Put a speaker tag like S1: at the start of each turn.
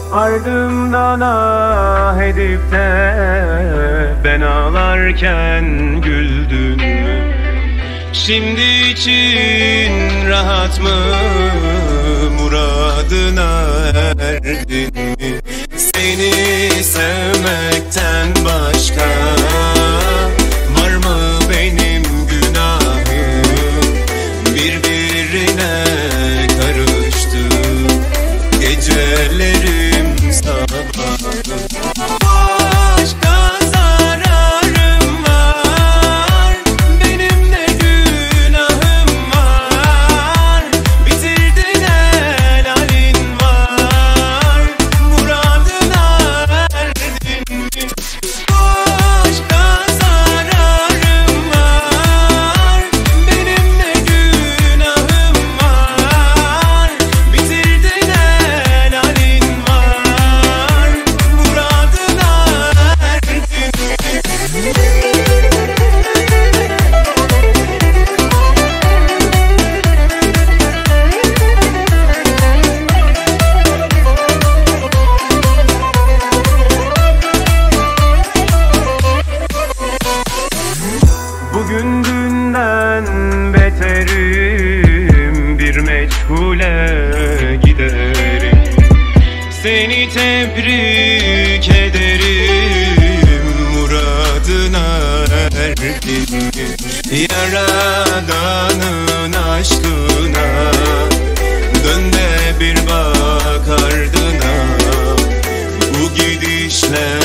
S1: Ardımdan ah edip de ben ağlarken güldün mü? Şimdi için rahat mı, muradına erdin mi? Seni sevmekten başka var mı benim günahım? Birbirine karıştı gecelerim sabahım. Başka zararım var, benim de günahım var. Bitirdin helalin var, muradına erdin mi? Başka zararım var, benim de günahım var. Bitirdin helalin var, muradına erdin mi? Bugün dünden beterim, bir meçhule giderim. Seni tebrik ederim, muradına erdin mi? Yaradanın aşkına dön de bir bak ardına. Bu gidişle